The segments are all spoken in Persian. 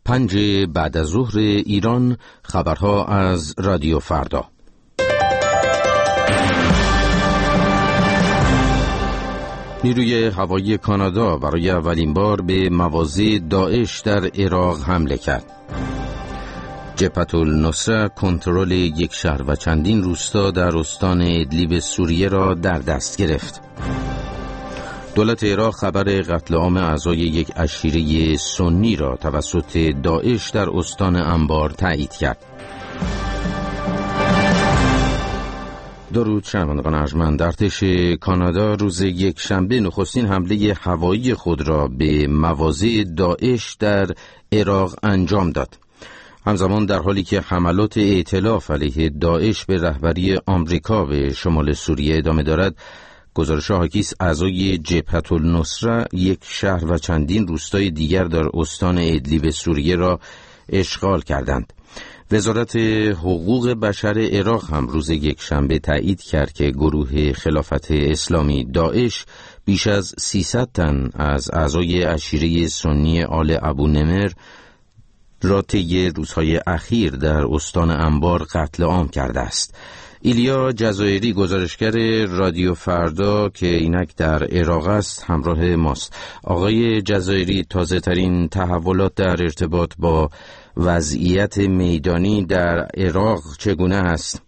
5 بعد از ظهر ایران. خبرها از رادیو فردا. نیروی هوایی کانادا برای اولین بار به مواضع داعش در عراق حمله کرد. جبهة النصره کنترل یک شهر و چندین روستا در استان ادلیب سوریه را در دست گرفت. دولت عراق خبر قتل عام اعضای یک عشیره سنی را توسط داعش در استان انبار تایید کرد. درود شنوندگان ارجمند، ارتش کانادا روز یکشنبه نخستین حمله هوایی خود را به مواضع داعش در عراق انجام داد. همزمان در حالی که حملات ائتلاف علیه داعش به رهبری آمریکا به شمال سوریه ادامه دارد، گزارش حاکی است اعضای جبهة النصره یک شهر و چندین روستای دیگر در استان ادلیب سوریه را اشغال کردند. وزارت حقوق بشر عراق هم روز یکشنبه تایید کرد که گروه خلافت اسلامی داعش بیش از 300 تن از اعضای عشیره سنی آل ابو نمر را طی روزهای اخیر در استان انبار قتل عام کرده است. ایلیا جزایری، گزارشگر رادیو فردا که اینک در عراق است، همراه ماست. آقای جزایری، تازه ترین تحولات در ارتباط با وضعیت میدانی در عراق چگونه است؟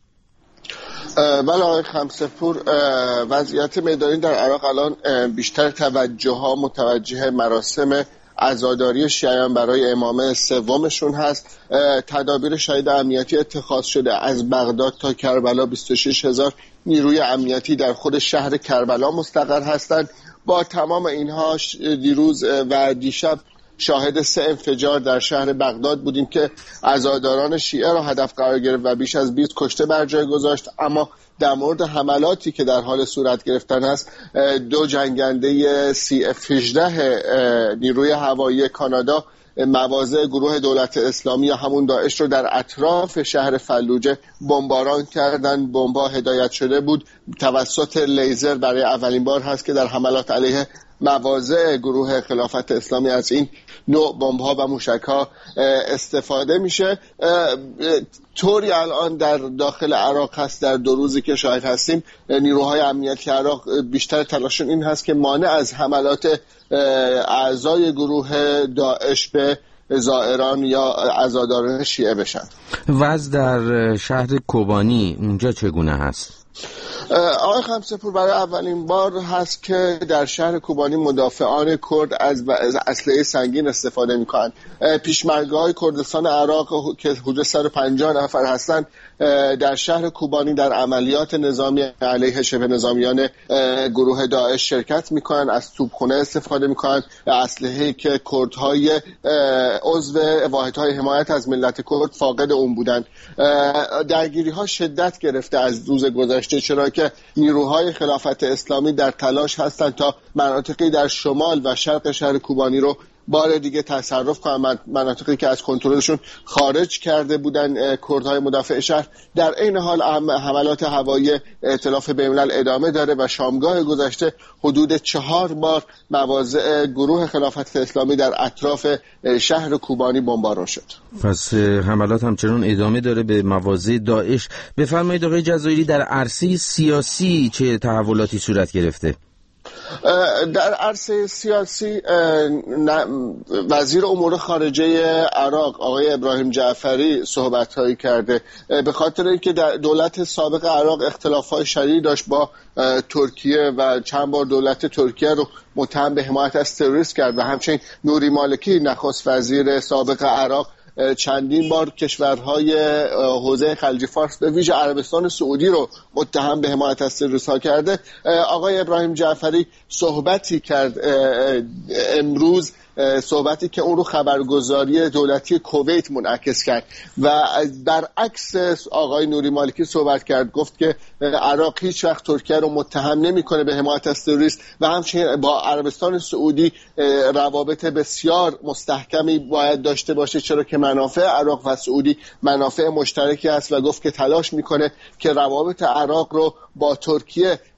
بله آقای خمسه‌پور، وضعیت میدانی در عراق الان بیشتر توجه ها متوجه مراسم عزاداری شیعیان برای امامه سومشون هست. تدابیر شدید امنیتی اتخاذ شده. از بغداد تا کربلا 26,000 نیروی امنیتی در خود شهر کربلا مستقر هستند. با تمام اینها دیروز و دیشب شاهد 3 انفجار در شهر بغداد بودیم که عزاداران شیعه را هدف قرار گرفت و بیش از 20 کشته بر جای گذاشت. اما در مورد حملاتی که در حال صورت گرفتن است، 2 جنگنده CF-18 نیروی هوایی کانادا مواضع گروه دولت اسلامی یا همون داعش رو در اطراف شهر فلوجه بمباران کردن. بمب‌ها هدایت شده بود توسط لیزر. برای اولین بار هست که در حملات علیه مواضع گروه خلافت اسلامی از این نوع بمب‌ها و موشک‌ها استفاده میشه. طوری الان در داخل عراق هست، در 2 روزی که شاهد هستیم، نیروهای امنیتی عراق بیشتر تلاششون این هست که مانع از حملات اعضای گروه داعش به زائران یا عزاداران شیعه بشن. وضع در شهر کوبانی اونجا چگونه هست؟ آقای خمسه‌پور، برای اولین بار هست که در شهر کوبانی مدافعان کرد از اسلحه سنگین استفاده می‌کنند. پیشمرگه‌های کردستان عراق که حدود 150 نفر هستند در شهر کوبانی در عملیات نظامی علیه شبه نظامیان گروه داعش شرکت می‌کنند. از توپخانه استفاده می‌کنند، اسلحه‌ای که کردهای عضو واحدهای حمایت از ملت کرد فاقد اون بودند. درگیری‌ها شدت گرفته از روز گذشته، چرا که نیروهای خلافت اسلامی در تلاش هستند تا مناطقی در شمال و شرق شهر کوبانی رو بار دیگه تصرف کنند، مناطقی که از کنترلشون خارج کرده بودن کردهای مدافع شهر. در این حال حملات هوایی ائتلاف بین‌الملل ادامه داره و شامگاه گذشته حدود 4 بار مواضع گروه خلافت اسلامی در اطراف شهر کوبانی بمباران شد. پس حملات همچنان ادامه داره به مواضع داعش. بفرمایید آقای جزایری، در عرصه سیاسی چه تحولاتی صورت گرفته؟ در عرصه سیاسی وزیر امور خارجه عراق آقای ابراهیم جعفری صحبت‌هایی کرده، به خاطر اینکه دولت سابق عراق اختلافات شدیدی داشت با ترکیه و چند بار دولت ترکیه رو متهم به حمایت از تروریست کرد و همچنین نوری مالکی نخست وزیر سابق عراق چندین بار کشورهای حوزه خلیج فارس به ویژه عربستان سعودی رو متهم به حمایت از تروریست‌ها کرده. آقای ابراهیم جعفری صحبتی کرد امروز، صحبتی که اون رو خبرگزاری دولتی کویت منعکس کرد و برعکس آقای نوری مالکی صحبت کرد. گفت که عراق هیچ وقت ترکیه رو متهم نمی‌کنه به حمایت از تروریست و همچنین با عربستان سعودی روابط بسیار مستحکمی باید داشته باشه، چرا که منافع عراق و سعودی منافع مشترکی است و گفت که تلاش می‌کنه که روابط عراق رو با ترکیه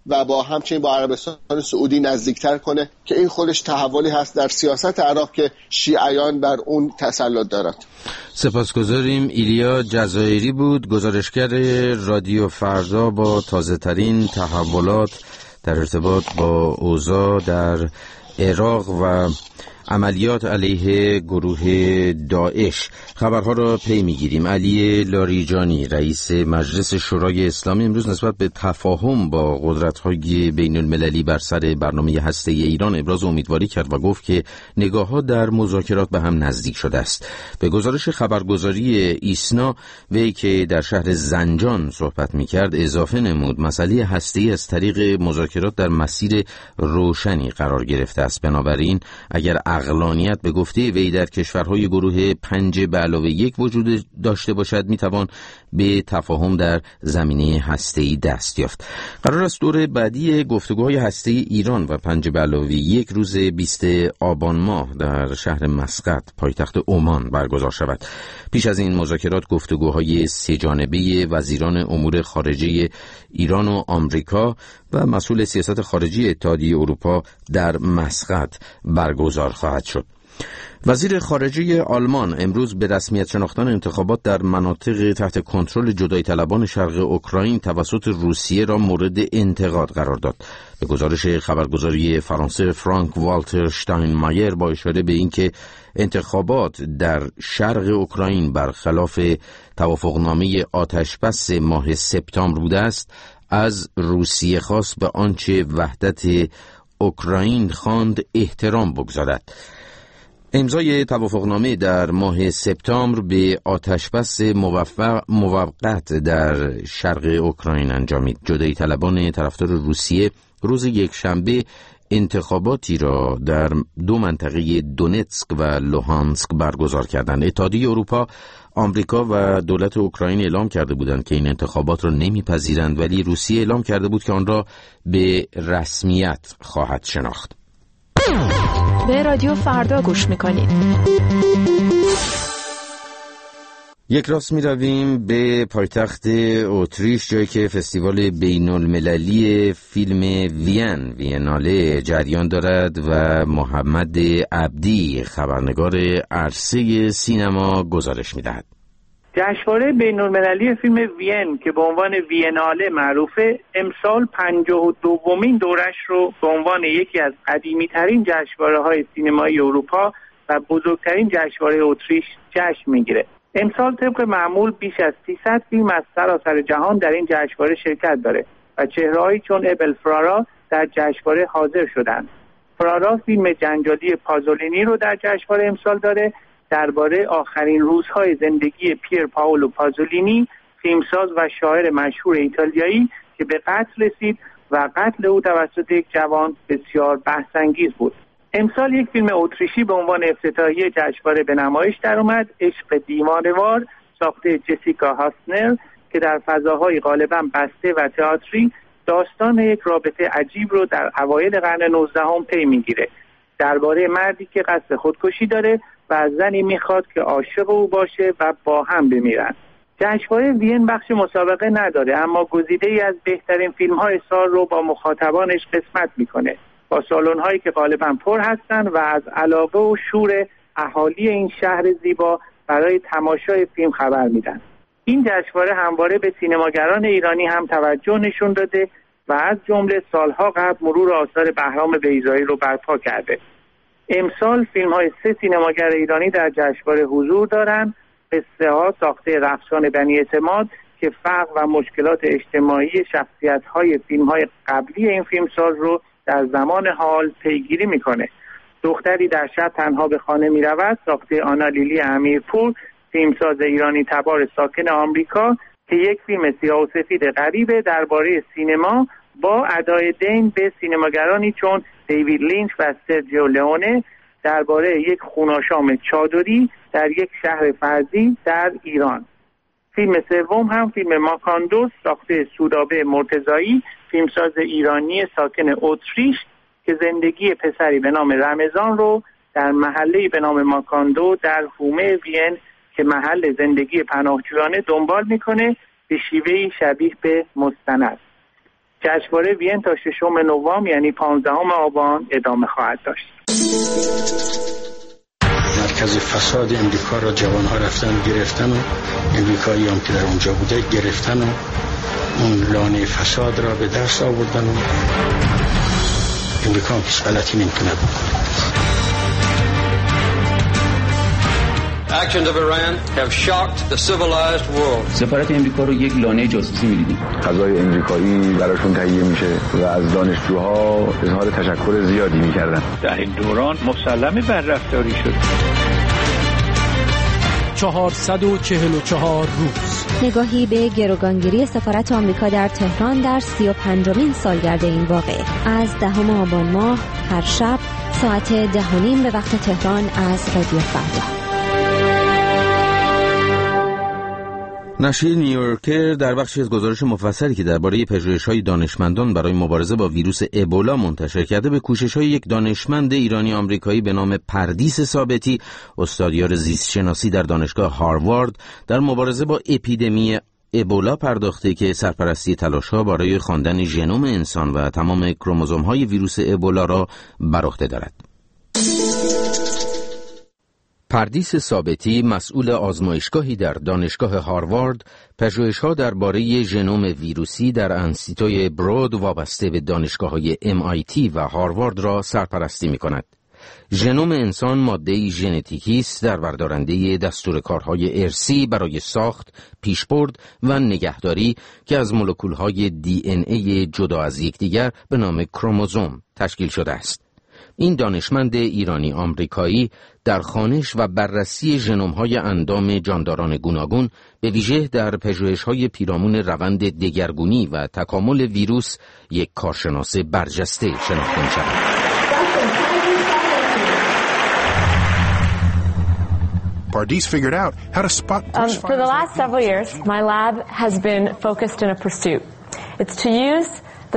و با همچنین با عربستان سعودی نزدیکتر کنه که این خودش تحولی هست در سیاست عراق که شیعیان بر اون تسلط دارند. سپاسگزاریم. ایلیا جزایری بود، گزارشگر رادیو فردا، با تازه ترین تحولات در ارتباط با اوضاع در عراق و عملیات علیه گروه داعش. خبرها را پی میگیریم. علی لاریجانی رئیس مجلس شورای اسلامی امروز نسبت به تفاهم با قدرت‌های بین المللی بر سر برنامه هسته‌ای ایران ابراز امیدواری کرد و گفت که نگاه‌ها در مذاکرات به هم نزدیک شده است. به گزارش خبرگزاری ایسنا، وی که در شهر زنجان صحبت می‌کرد اضافه نمود مسئله هسته‌ای از طریق مذاکرات در مسیر روشنی قرار گرفته است. بنابراین اگر عقلانیت به گفته وی در کشورهای گروه 5+1 وجود داشته باشد، میتوان به تفاهم در زمینه هسته‌ای دست یافت. قرار است دور بعدی گفتگوهای هسته‌ای ایران و 5+1 روز 20 آبان ماه در شهر مسقط پایتخت عمان برگزار شود. پیش از این مذاکرات گفتگوهای سه‌جانبه وزیران امور خارجه ایران و آمریکا و مسئول سیاست خارجی اتحادیه اروپا در مسقط برگزار خواهد شد. وزیر خارجه آلمان امروز به رسمیت شناختن انتخابات در مناطق تحت کنترل جدایی طلبان شرق اوکراین توسط روسیه را مورد انتقاد قرار داد. به گزارش خبرگزاری فرانسه فرانک والتر شتاینمایر با اشاره به اینکه انتخابات در شرق اوکراین برخلاف توافقنامه آتشبس ماه سپتامبر بوده است، از روسیه خواست به آنچه وحدت اوکراین خواند احترام بگذارد. امضای توافقنامه در ماه سپتامبر به آتشبس موقت در شرق اوکراین انجامید. جدایی طلبان طرفدار روسیه روز یکشنبه انتخاباتی را در 2 منطقه دونتسک و لوهانسک برگزار کردند. اتحادیه اروپا، آمریکا و دولت اوکراین اعلام کرده بودند که این انتخابات را نمیپذیرند، ولی روسیه اعلام کرده بود که آن را به رسمیت خواهد شناخت. به رادیو فردا گوش میکنید. یک راست می رویم به پایتخت اتریش، جایی که فستیوال بین المللی فیلم ویناله جریان دارد و محمد عبدی خبرنگار عرصه سینما گزارش می دهد. جشنواره بین المللی فیلم وین که به عنوان ویناله معروفه، امسال 52مین دورش رو به عنوان یکی از قدیمی ترین جشنواره‌های سینمایی اروپا و بزرگترین جشنواره اتریش جشن میگیره. امسال طبق معمول بیش از 300 فیلم از سراسر جهان در این جشنواره شرکت داره و چهره‌هایی چون ابل فرارا در جشنواره حاضر شدند. فرارا فیلم جنجالی پازولینی رو در جشنواره امسال داره، درباره آخرین روزهای زندگی پیر پائولو پازولینی، فیلمساز و شاعر مشهور ایتالیایی که به قتل رسید و قتل او توسط یک جوان بسیار بحث‌انگیز بود. امسال یک فیلم اتریشی به عنوان افتتاحیه جشنواره به نمایش در اومد، عشق دیوانه‌وار، ساخته جسیکا هاسنر که در فضاهای غالباً بسته و تئاتری داستان یک رابطه عجیب رو در اوایل قرن 19 پی میگیره. درباره مردی که قصد خودکشی داره و از زنی میخواد که عاشق او باشه و با هم بمیرن. جشنواره وین بخش مسابقه نداره، اما گزیده‌ای از بهترین فیلم‌های سال رو با مخاطبانش قسمت میکنه، با سالن‌هایی که غالباً پر هستن و از علاقه و شور اهالی این شهر زیبا برای تماشای فیلم خبر میدن. این جشنواره همواره به سینماگران ایرانی هم توجه نشون داده و از جمله سالها قبل مرور آثار بهرام بیضایی رو برپا کرده. امسال فیلم‌های 3 سینماگر ایرانی در جشنواره حضور دارند. قصه‌ها ساخته رخشان بنی اعتماد که فقر و مشکلات اجتماعی شخصیت‌های فیلم‌های قبلی این فیلمساز رو در زمان حال پیگیری می‌کنه. دختری در شب تنها به خانه می‌رود ساخته آنا لیلی امیرپور، فیلمساز ایرانی تبار ساکن آمریکا که یک فیلم سیاه و سفید غریبه درباره سینما با ادای دین به سینماگرانی چون دیوید لینچ و سرجیو لئونه درباره یک خوناشام چادری در یک شهر فرضی در ایران. فیلم سوم هم فیلم ماکاندوس ساخته سودابه مرتضایی، فیلمساز ایرانی ساکن اتریش که زندگی پسری به نام رمضان رو در محله‌ای به نام ماکاندو در حومه وین که محل زندگی پناهجویانه دنبال میکنه به شیوهی شبیه به مستند. جشنواره وین تا 6 نوامبر یعنی 15 آبان ادامه خواهد داشت. مرکز فساد امریکا را جوانها رفتن گرفتن و امریکایی هم که در اونجا بوده گرفتن و اون لانه فساد را به دست آوردن و امریکا هم کس غلطی نمیتونه بکنه. Actions of Iran have shocked the civilized world. سفارت امریکا رو یک لانه جاسوسی می‌دیدیم. غذای امریکایی براشون تهیه میشه و از دانشجوها اظهار تشکر زیادی می‌کردن. در این دوران مسلمه بر رفتاری شد. 444 روز. نگاهی به گروگانگیری سفارت آمریکا در تهران در 35مین سالگرد این واقعه. از 10 آبان ماه هر شب ساعت 10:30 به وقت تهران از رادیو فردا. نشریه نیویورکر در بخشی از گزارش مفصلی که درباره پژوهش‌های دانشمندان برای مبارزه با ویروس ابولا منتشر کرده به کوشش‌های یک دانشمند ایرانی آمریکایی به نام پردیس ثابتی، استادیار زیستشناسی در دانشگاه هاروارد، در مبارزه با اپیدمی ابولا پرداخته که سرپرستی تلاش‌ها برای خواندن ژنوم انسان و تمام کروموزوم‌های ویروس ابولا را بر عهده دارد. پردیس ثابتی، مسئول آزمایشگاهی در دانشگاه هاروارد، پژوهش‌ها درباره ژنوم ویروسی در انسیتوی برود وابسته به دانشگاه‌های MIT و هاروارد را سرپرستی می‌کند. ژنوم انسان ماده‌ای ژنتیکی است در بردارنده دستورکارهای ارثی برای ساخت، پیشبرد و نگهداری که از مولکول‌های DNA جدا از یکدیگر به نام کروموزوم تشکیل شده است. این دانشمند ایرانی آمریکایی در خوانش و بررسی ژنوم‌های اندام جانداران گوناگون به ویژه در پژوهش‌های پیرامون روند دگرگونی و تکامل ویروس یک کارشناس برجسته شناخته می‌شود. Pardis figured out how to spot brush For the last several years, my lab has been focused in a pursuit. It's to use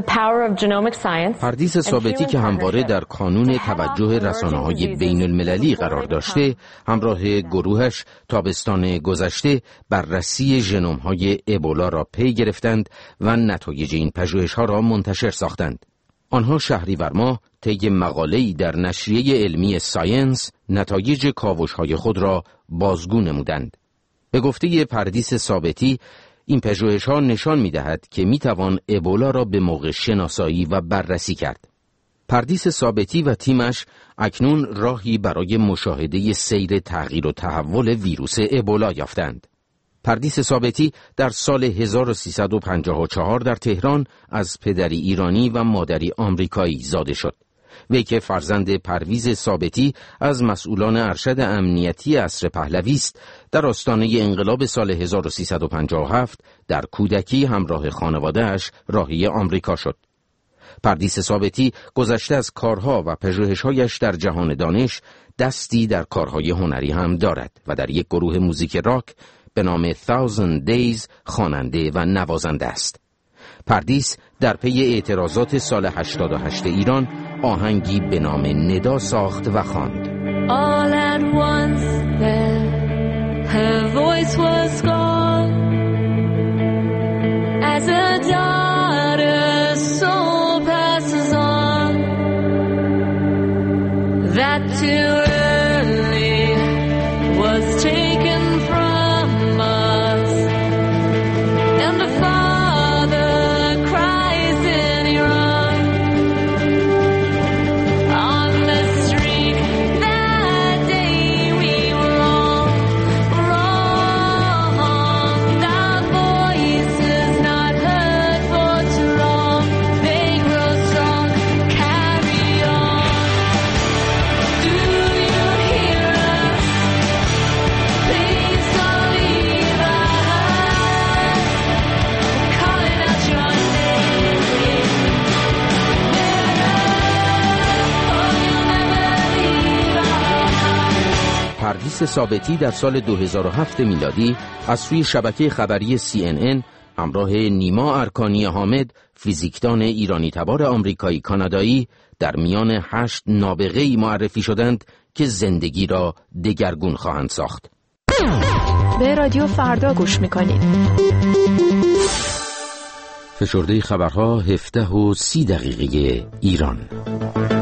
پردیس ثابتی که همواره در کانون توجه رسانه‌های بین المللی قرار داشته، همراه گروهش تابستان گذشته بررسی ژنوم‌های ابولا را پی گرفتند و نتایج این پژوهش‌ها را منتشر ساختند. آنها شهریور ماه طی مقاله‌ای در نشریه علمی ساینس نتایج کاوش‌های خود را بازگو نمودند. به گفته پردیس ثابتی، این پژوهش‌ها نشان می‌دهد که می‌توان ابولا را به موقع شناسایی و بررسی کرد. پردیس ثابتی و تیمش اکنون راهی برای مشاهده سیر تغییر و تحول ویروس ابولا یافتند. پردیس ثابتی در سال 1354 در تهران از پدری ایرانی و مادری آمریکایی زاده شد. وی که فرزند پرویز ثابتی از مسئولان ارشد امنیتی عصر پهلوی است، در آستانه انقلاب سال 1357 در کودکی همراه خانواده‌اش راهی آمریکا شد. پردیس ثابتی گذشته از کارها و پژوهش‌هایش در جهان دانش، دستی در کارهای هنری هم دارد و در یک گروه موزیک راک به نام 1000 Days خواننده و نوازنده است. پردیس در پی اعتراضات سال 88 ایران آهنگی به نام ندا ساخت و خواند. All at once there her voice was gone as a daughter's soul passes on that too early was taken from us and a father cries in Iran on the street that day we were all wronged, our voices not heard for too long, they grow strong, carry on. Do you hear us? Please don't leave us, calling out your name. پردیس ثابتی در سال 2007 میلادی از سوی شبکه خبری CNN همراه نیما ارکانی حامد، فیزیکدان ایرانی تبار آمریکایی کانادایی، در میان 8 نابغه‌ای معرفی شدند که زندگی را دگرگون خواهند ساخت. به رادیو فردا گوش میکنید. فشرده خبرها 17:30 ایران.